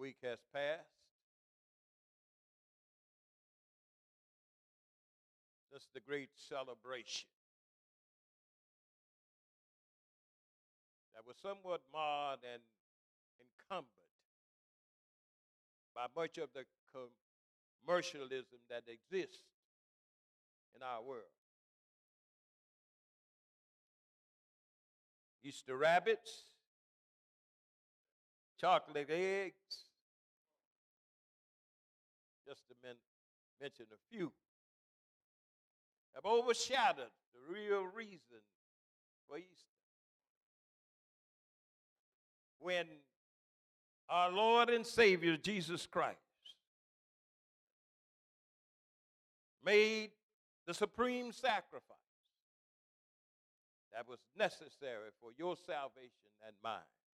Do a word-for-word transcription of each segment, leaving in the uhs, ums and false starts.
week has passed. Just the great celebration that was somewhat marred and encumbered by much of the commercialism that exists in our world. Easter rabbits, chocolate eggs, just to men- mention a few, have overshadowed the real reason for Easter. When our Lord and Savior Jesus Christ made the supreme sacrifice that was necessary for your salvation and mine.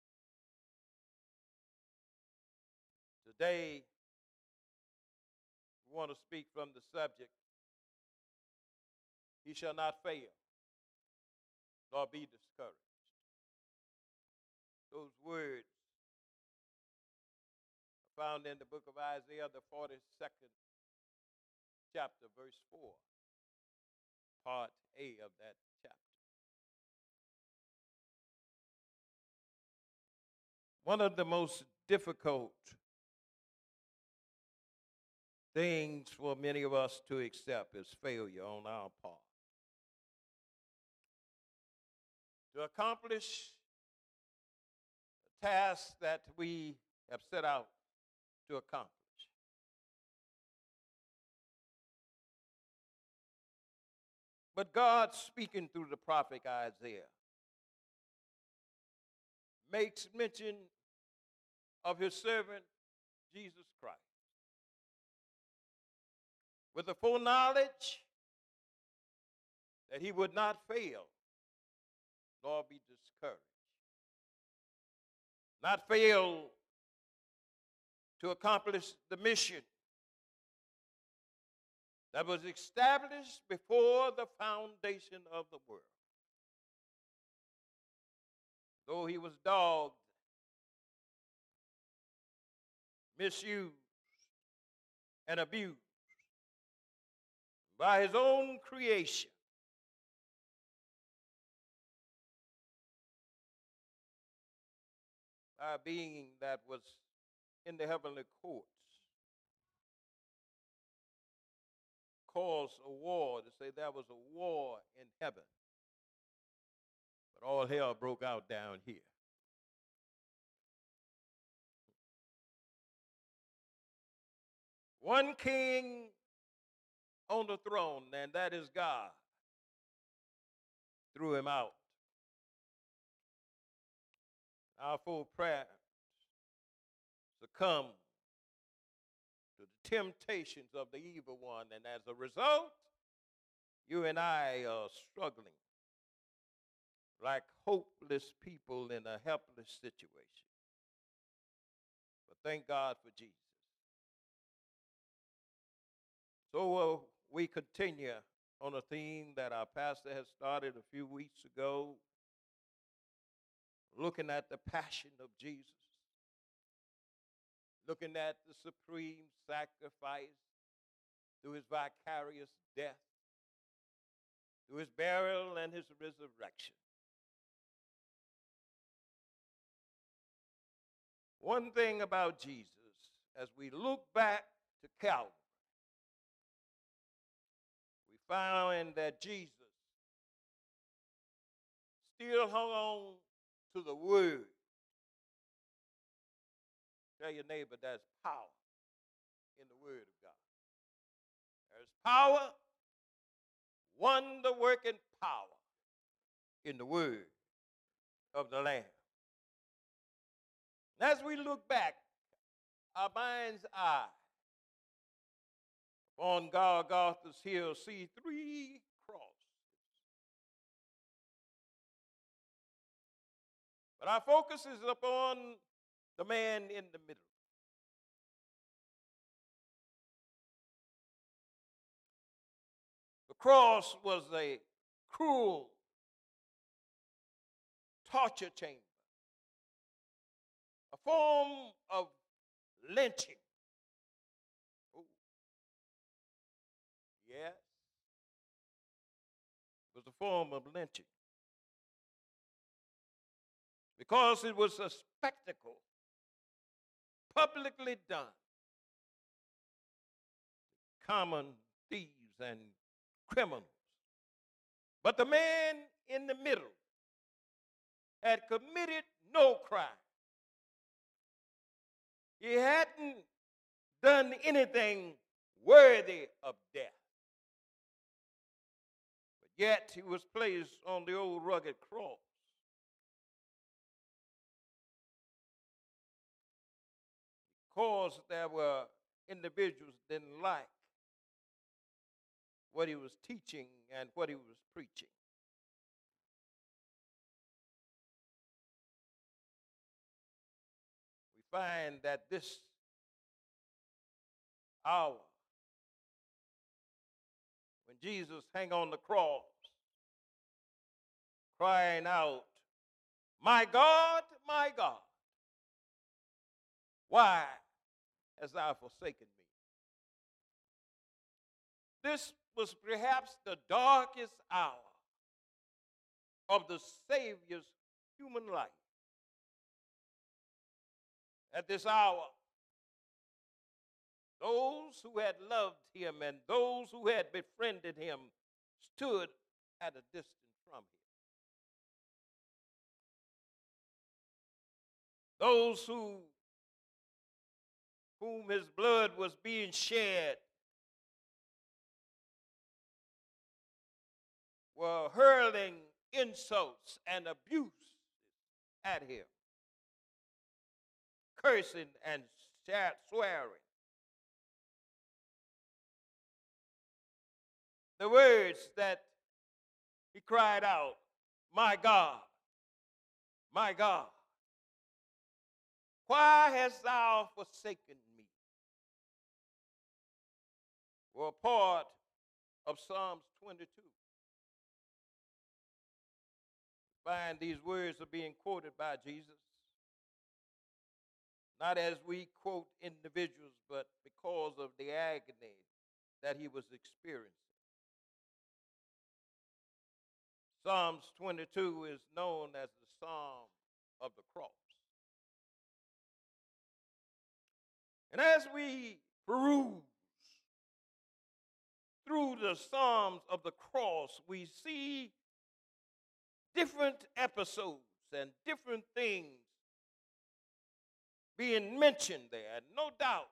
Today, we want to speak from the subject, he shall not fail, nor be discouraged. Those words are found in the book of Isaiah, the forty-second chapter, verse four, part A of that chapter. One of the most difficult things for many of us to accept is failure on our part. To accomplish the task that we have set out to accomplish. But God, speaking through the prophet Isaiah, makes mention of his servant Jesus Christ with the full knowledge that he would not fail nor be discouraged. Not fail to accomplish the mission that was established before the foundation of the world. Though he was dogged, misused, and abused by his own creation, by a being that was in the heavenly courts, caused a war, to say there was a war in heaven. But all hell broke out down here. One king on the throne, and that is God, threw him out. Our full prayer succumb to the temptations of the evil one, and as a result, you and I are struggling like hopeless people in a helpless situation. But thank God for Jesus. So uh, we continue on a theme that our pastor has started a few weeks ago, looking at the passion of Jesus, looking at the supreme sacrifice through his vicarious death, through his burial and his resurrection. One thing about Jesus, as we look back to Calvary, we find that Jesus still hung on to the word. Tell your neighbor there's power in the word of God. There's power, wonder-working power in the word of the Lamb. And as we look back, our mind's eye on Golgotha's hill see three crosses. But our focus is upon the man in the middle. The cross was a cruel torture chamber, a form of lynching. Ooh. Yes, it was a form of lynching because it was a spectacle publicly done. Common thieves and criminals. But the man in the middle had committed no crime. He hadn't done anything worthy of death. But yet he was placed on the old rugged cross. Because there were individuals that didn't like what he was teaching and what he was preaching. We find that this hour, when Jesus hung on the cross, crying out, "My God, my God, why hast thou forsaken me?" This was perhaps the darkest hour of the Savior's human life. At this hour, those who had loved him and those who had befriended him stood at a distance from him. Those who, whom his blood was being shed were hurling insults and abuse at him, cursing and swearing. The words that he cried out, "My God, my God, why hast thou forsaken me?" were a part of Psalms twenty-two. Find these words are being quoted by Jesus, not as we quote individuals, but because of the agony that he was experiencing. Psalms twenty-two is known as the Psalm of the cross. And as we peruse through the Psalms of the cross, we see different episodes and different things being mentioned there. No doubt,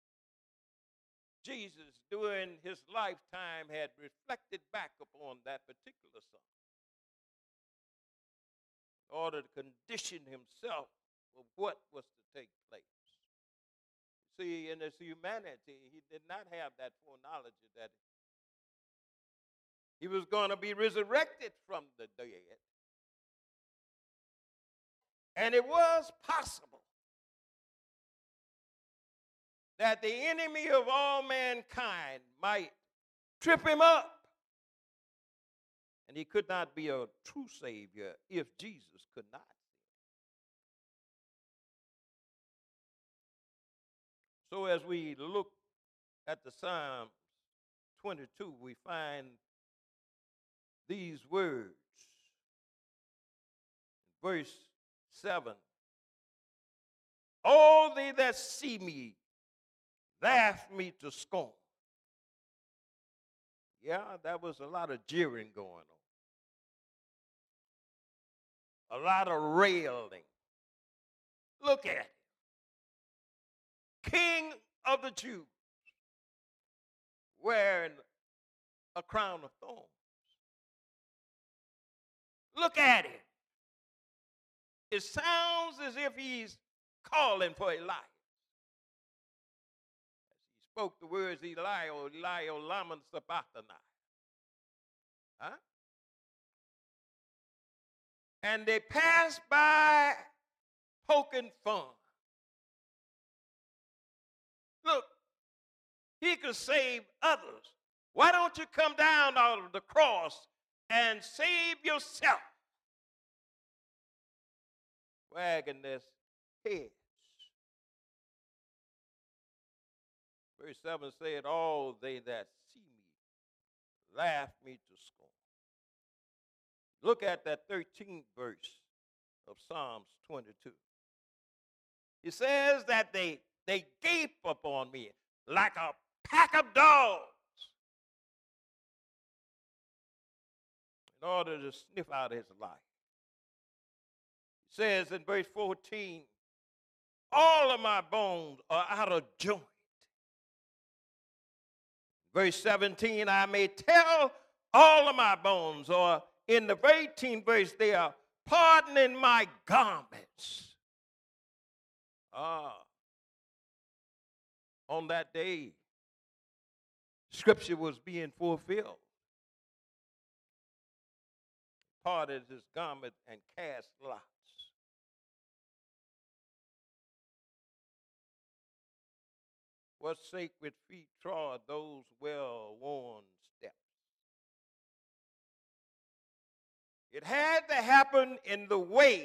Jesus, during his lifetime, had reflected back upon that particular psalm in order to condition himself for what was to take place. See, in his humanity, he did not have that foreknowledge that he was going to be resurrected from the dead. And it was possible that the enemy of all mankind might trip him up. And he could not be a true Savior if Jesus could not. So as we look at the Psalms twenty-two, we find these words. Verse seven. "All they that see me laugh me to scorn." Yeah, that was a lot of jeering going on. A lot of railing. Look at him. King of the Jews, wearing a crown of thorns. Look at him. It sounds as if he's calling for Elias. As he spoke the words, Elio, Elio, Laman Sabachthani. Huh? And they passed by poking fun. Look, he could save others. Why don't you come down out of the cross and save yourself? Wagging their heads. Verse seven said, all they that see me laugh me to scorn. Look at that thirteenth verse of Psalms twenty-two. It says that they, they gape upon me like a pack of dogs in order to sniff out his life. It says in verse fourteen, all of my bones are out of joint. Verse seventeen, I may tell all of my bones, or in the eighteenth verse, they are pardoning my garments. Ah, on that day, Scripture was being fulfilled. Parted his garment and cast lots. What sacred feet trod those well-worn steps? It had to happen in the way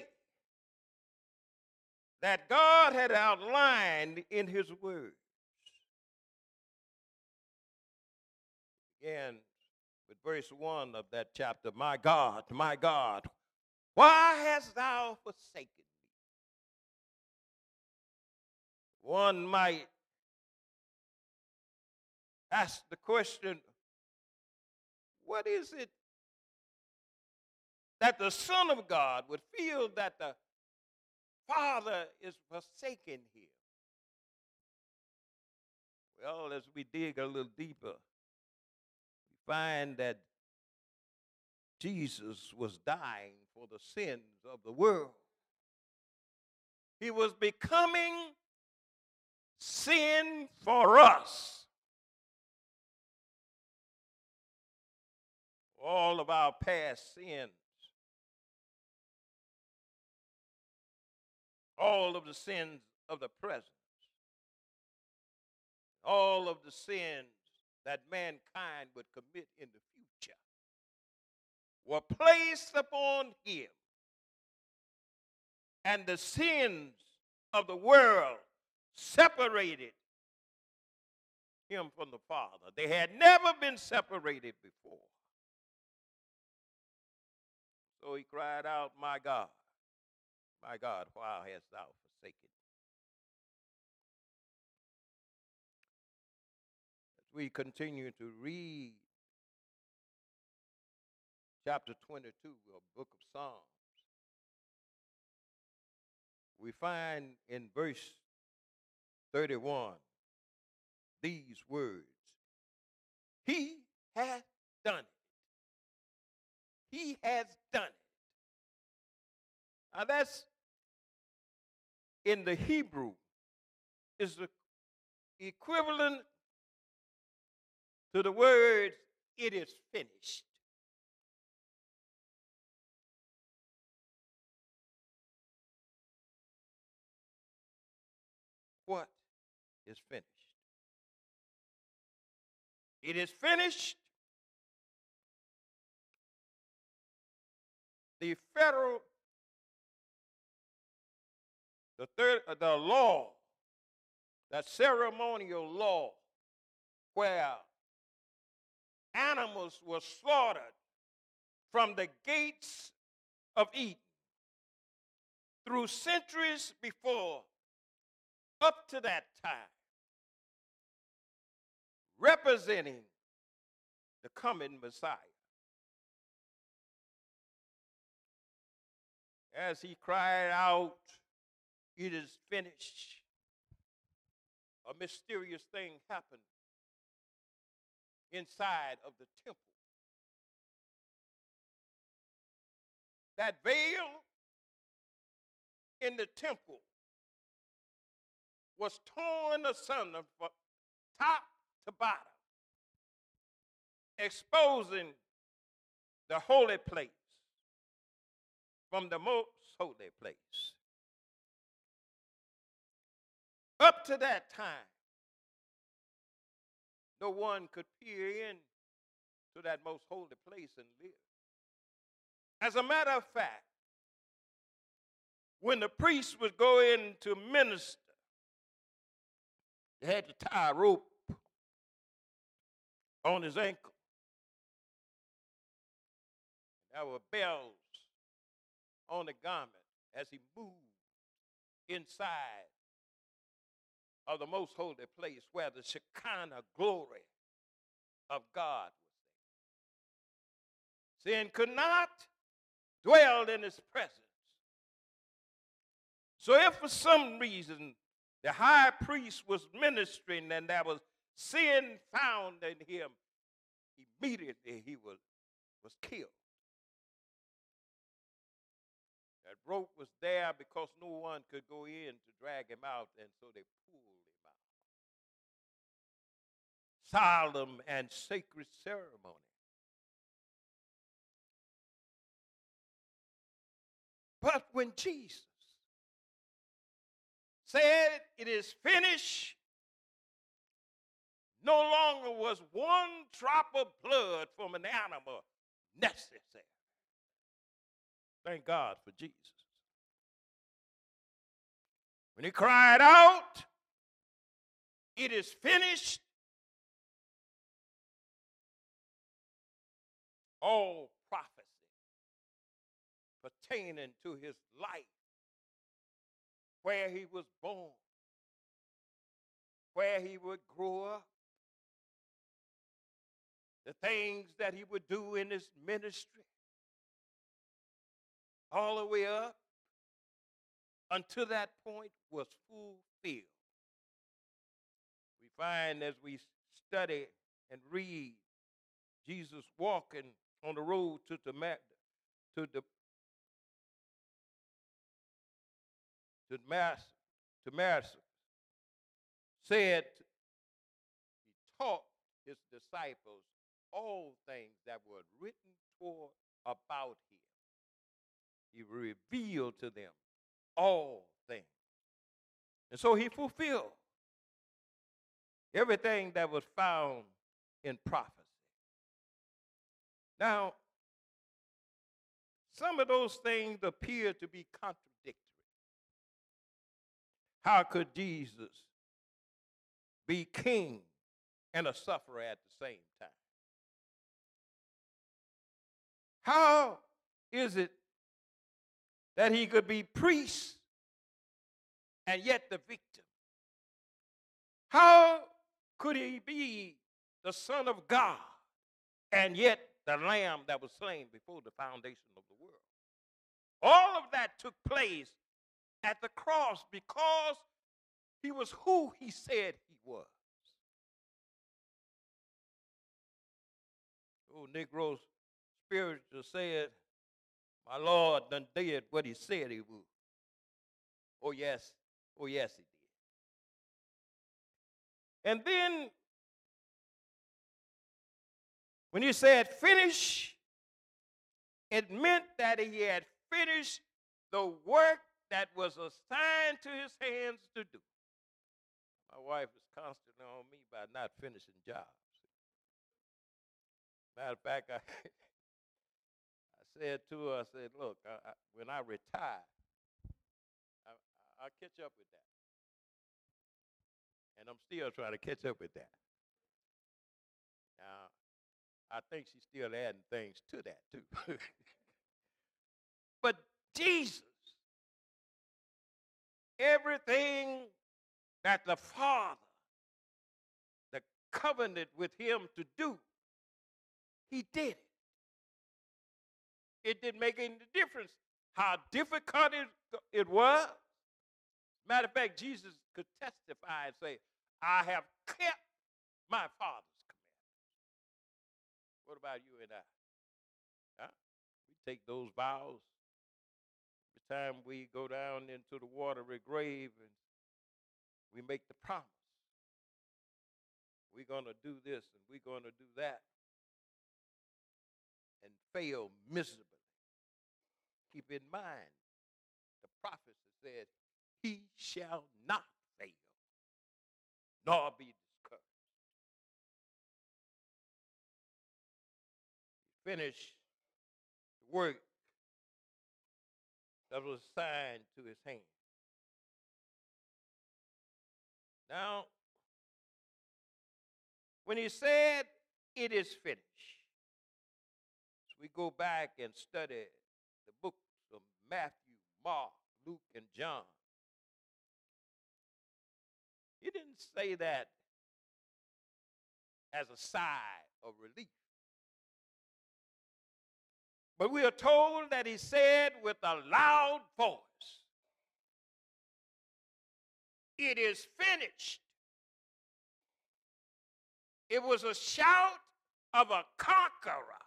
that God had outlined in his words. Again, with verse one of that chapter, my God, my God, why hast thou forsaken me? One might ask the question, what is it that the Son of God would feel that the Father is forsaken him? Well, as we dig a little deeper, we find that Jesus was dying for the sins of the world. He was becoming sin for us. All of our past sins, all of the sins of the present, all of the sins that mankind would commit in the future were placed upon him. And the sins of the world separated him from the Father. They had never been separated before. So he cried out, my God, my God, why hast thou forsaken me? As we continue to read chapter twenty-two of the book of Psalms, we find in verse thirty-one these words, he hath done it. He has done it. Now that's in the Hebrew is the equivalent to the words, it is finished. What is finished? It is finished. The federal, the third, uh, the law, that ceremonial law, where animals were slaughtered from the gates of Eden through centuries before, up to that time, representing the coming Messiah. As he cried out, it is finished, a mysterious thing happened inside of the temple. That veil in the temple was torn asunder from top to bottom, exposing the holy place from the most holy place. Up to that time, no one could peer in to that most holy place and live. As a matter of fact, when the priest would go in to minister, they had to tie a rope on his ankle. There were bells on the garment as he moved inside of the most holy place where the Shekinah glory of God was there. Sin could not dwell in his presence. So if for some reason the high priest was ministering and there was sin found in him, immediately he was, was killed. That rope was there because no one could go in to drag him out, and so they pulled him out. Solemn and sacred ceremony. But when Jesus said it is finished, no longer was one drop of blood from an animal necessary. Thank God for Jesus. When he cried out, it is finished, all prophecy pertaining to his life, where he was born, where he would grow up, the things that he would do in his ministry, all the way up until that point was fulfilled. We find as we study and read Jesus walking on the road to the to the to Mass to Mass said he taught his disciples all things that were written toward about him. He revealed to them all things. And so he fulfilled everything that was found in prophecy. Now, some of those things appear to be contradictory. How could Jesus be king and a sufferer at the same time? How is it that he could be priest and yet the victim? How could he be the Son of God and yet the Lamb that was slain before the foundation of the world? All of that took place at the cross because he was who he said he was. Old Negro's spiritual said, my Lord done did what he said he would. Oh, yes. Oh, yes, he did. And then when he said finish, it meant that he had finished the work that was assigned to his hands to do. My wife is constantly on me by not finishing jobs. Matter of fact, I, I said to her, I said, look, I, I, when I retire, I, I'll catch up with that. And I'm still trying to catch up with that. Now, I think she's still adding things to that, too. But Jesus, everything that the Father, the covenant with him to do, he did it. It didn't make any difference how difficult it, it was. Matter of fact, Jesus could testify and say, I have kept my Father's commandments. What about you and I? Huh? We take those vows every time we go down into the watery grave and we make the promise. We're going to do this and we're going to do that. And fail miserably. Keep in mind, the prophecy said, he shall not fail, nor be discouraged. He finished the work that was assigned to his hand. Now, when he said it is finished. As we go back and study the books of Matthew, Mark, Luke, and John, he didn't say that as a sigh of relief. But we are told that he said with a loud voice, "It is finished." It was a shout of a conqueror.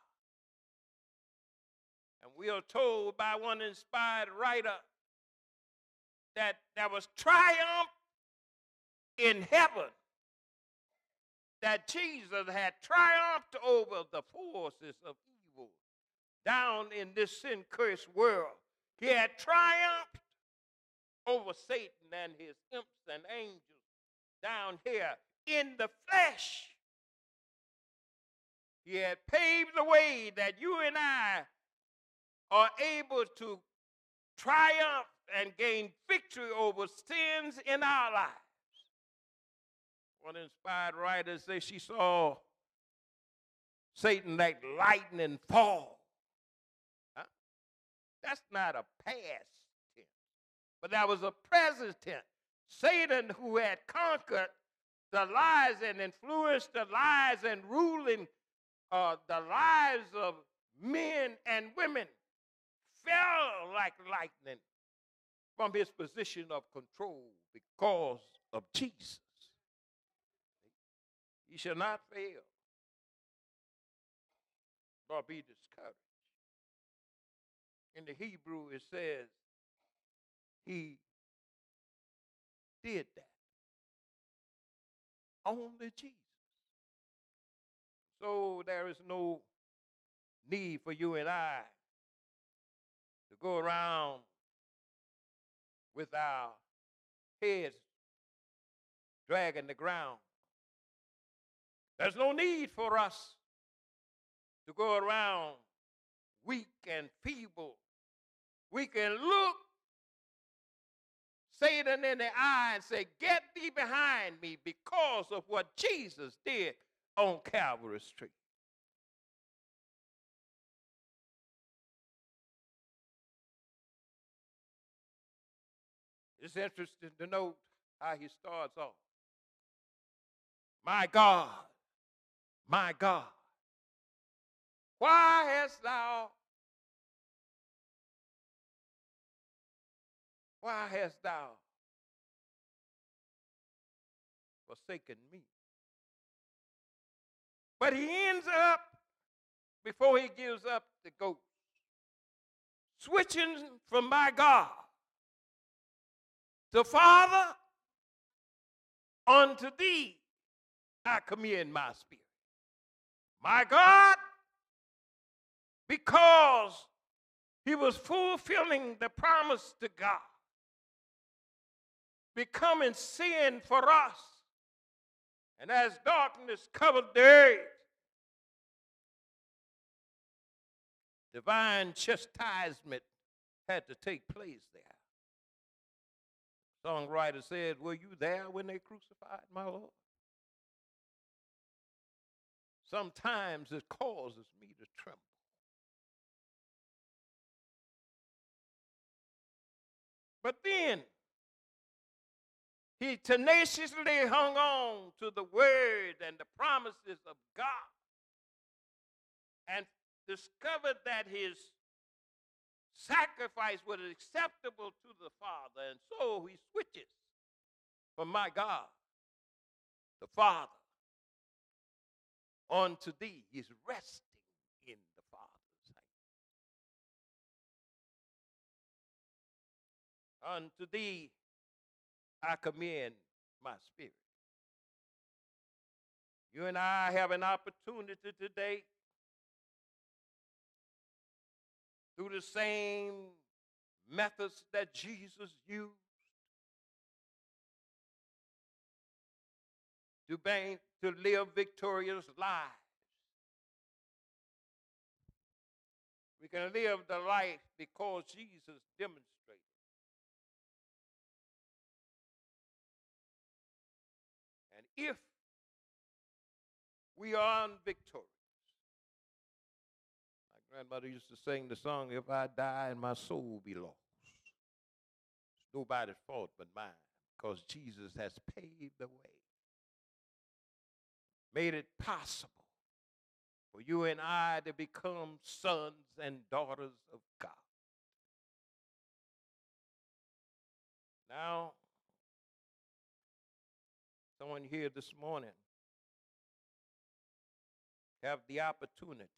And we are told by one inspired writer that there was triumph in heaven, that Jesus had triumphed over the forces of evil down in this sin-cursed world. He had triumphed over Satan and his imps and angels down here in the flesh. He had paved the way that you and I are able to triumph and gain victory over sins in our lives. One inspired writer says she saw Satan like lightning fall. Huh? That's not a past tense, but that was a present tense. Satan, who had conquered the lies and influenced the lives and ruling uh, the lives of men and women, fell like lightning from his position of control because of Jesus. He shall not fail nor be discouraged. In the Hebrew, it says he did that. Only Jesus. So there is no need for you and I to go around with our heads dragging the ground. There's no need for us to go around weak and feeble. We can look Satan in the eye and say, "Get thee behind me," because of what Jesus did on Calvary's tree. It's interesting to note how he starts off. "My God, my God, why hast thou, why hast thou forsaken me?" But he ends up, before he gives up the ghost, switching from "my God" to "Father, unto thee I commend my spirit." My God, because he was fulfilling the promise to God, becoming sin for us. And as darkness covered the earth, divine chastisement had to take place there. Songwriter said, "Were you there when they crucified my Lord?" Sometimes it causes me to tremble. But then he tenaciously hung on to the word and the promises of God and discovered that his sacrifice was acceptable to the Father. And so he switches from "my God," the Father, unto thee. He's resting in the Father's hand. Unto thee I commend my spirit. You and I have an opportunity today, through the same methods that Jesus used, to, be, to live victorious lives. We can live the life because Jesus demonstrated. And if we are victorious. My grandmother used to sing the song, "If I die and my soul be lost, it's nobody's fault but mine, because Jesus has paved the way, made it possible for you and I to become sons and daughters of God." Now, someone here this morning have the opportunity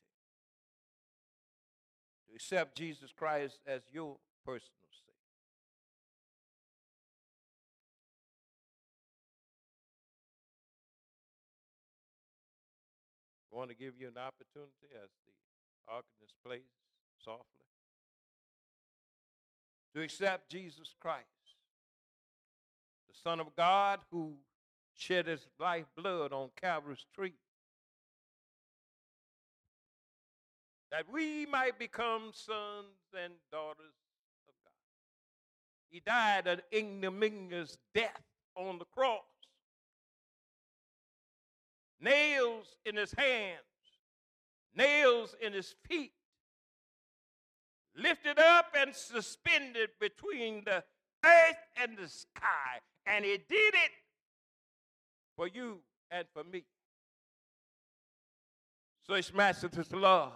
to accept Jesus Christ as your personal Savior. I want to give you an opportunity as the organist plays softly to accept Jesus Christ, the Son of God who shed his lifeblood on Calvary's tree, that we might become sons and daughters of God. He died an ignominious death on the cross, nails in his hands, nails in his feet, lifted up and suspended between the earth and the sky. And he did it for you and for me. Such matchless love,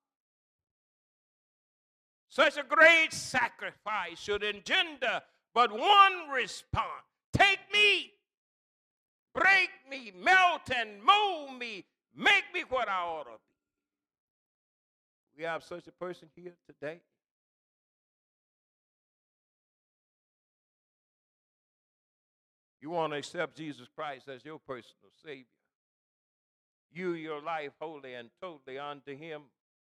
such a great sacrifice should engender but one response: take me, break me, melt and mold me, make me what I ought to be. We have such a person here today. You want to accept Jesus Christ as your personal Savior. You, your life wholly and totally unto him,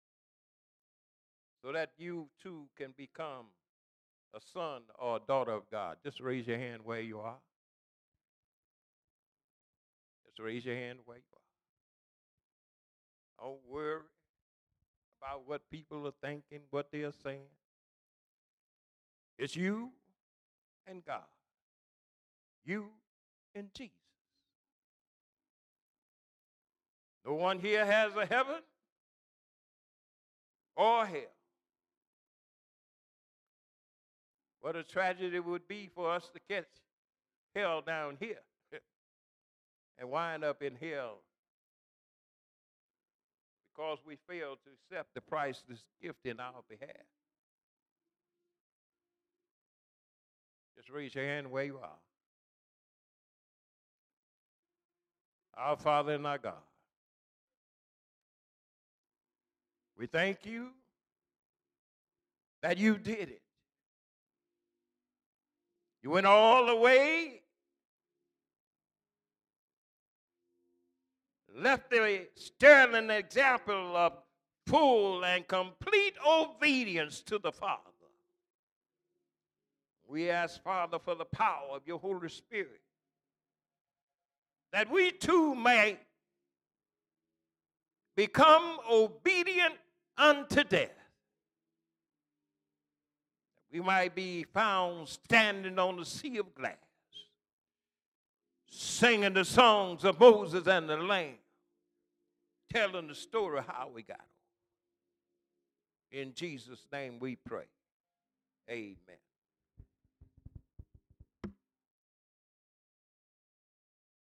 so that you too can become a son or a daughter of God. Just raise your hand where you are. Just raise your hand where you are. Don't worry about what people are thinking, what they're saying. It's you and God. You and Jesus. No one here has a heaven or hell. What a tragedy it would be for us to catch hell down here and wind up in hell because we failed to accept the priceless gift in our behalf. Just raise your hand where you are. Our Father and our God, we thank you that you did it. You went all the way, left the sterling example of full and complete obedience to the Father. We ask, Father, for the power of your Holy Spirit, that we too may become obedient unto death. We might be found standing on the sea of glass, singing the songs of Moses and the Lamb, telling the story of how we got on. In Jesus' name we pray. Amen.